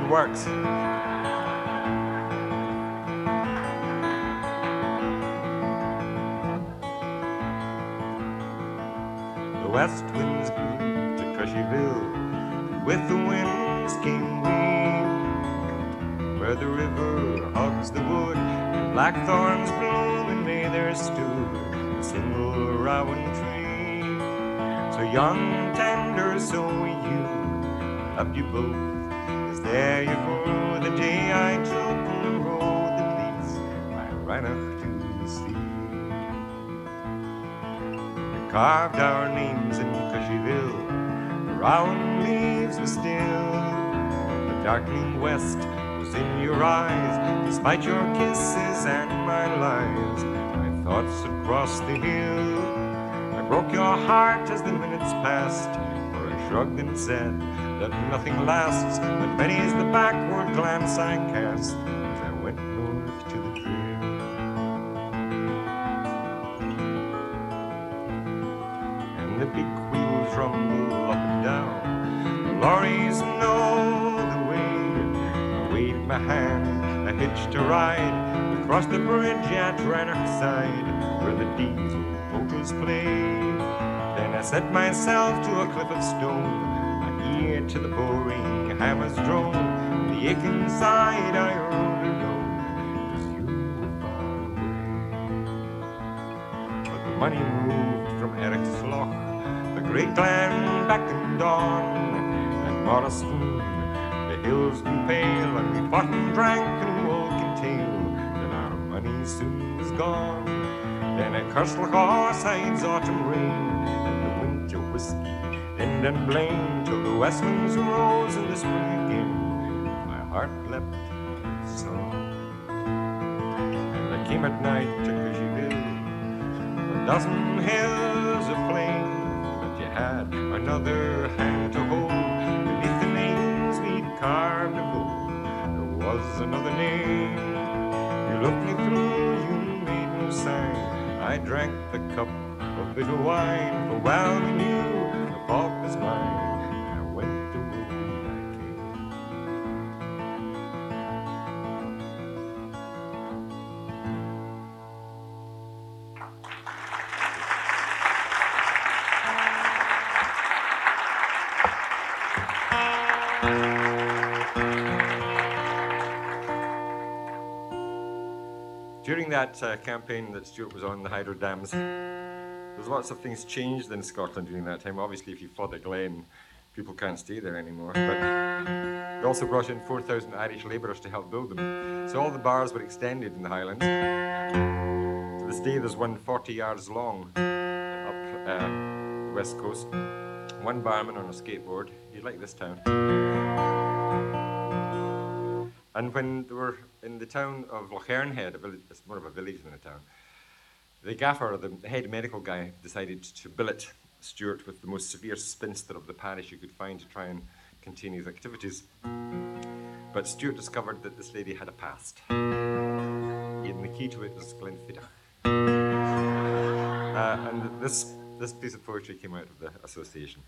and works. The west winds blew to Cushyville, with the winds came we, where the river hugs the wood, and blackthorns bloom, and may there stood a single rowan tree. So young, tender, so you, I loved you both, as there you go, the day I took the road that leads my Rannoch to the sea. We carved our names in Cushyville, the round leaves were still, the darkening west was in your eyes, despite your kisses and my lies, my thoughts had crossed the hill. I broke your heart as the minutes passed, for I shrugged and said that nothing lasts, but many's the backward glance I cast as I went north to the trail. And the big wheels rumble up and down, the lorries know the way. I waved my hand, I hitched a ride, we crossed the bridge at Rannoch side, where the diesel motors play. Then I set myself to a cliff of stone, my ear to the boring hammer's drone. The aching side I rode alone, as you were far away. But the money moved from Eric's Loch, the great glen beckoned on, and Morriston, the hills grew pale, and we fought and drank and woke and tail, then our money soon was gone. Then at Curslaw sides autumn rain, and the winter whiskey, end and blame, till the west winds rose in the spring again. My heart leapt so. And I came at night to Cushyville, a dozen hills of plain, but you had another hand to hold. Beneath the names we'd carved of gold, there was another name. You looked me through, you made no sign. I drank the cup of bitter wine, for well we knew the fault was mine. I went the road I came. During that campaign that Stuart was on, the hydro dams, there's lots of things changed in Scotland during that time. Obviously, if you flood a glen, people can't stay there anymore. But they also brought in 4,000 Irish labourers to help build them. So all the bars were extended in the Highlands. To this day, there's one 40 yards long up the west coast. One barman on a skateboard. You'd like this town. And when they were in the town of Lochernhead, a village, it's more of a village than a town, the gaffer, the head medical guy, decided to billet Stuart with the most severe spinster of the parish you could find to try and contain his activities. But Stuart discovered that this lady had a past. And the key to it was Glenfiddich. And this piece of poetry came out of the association.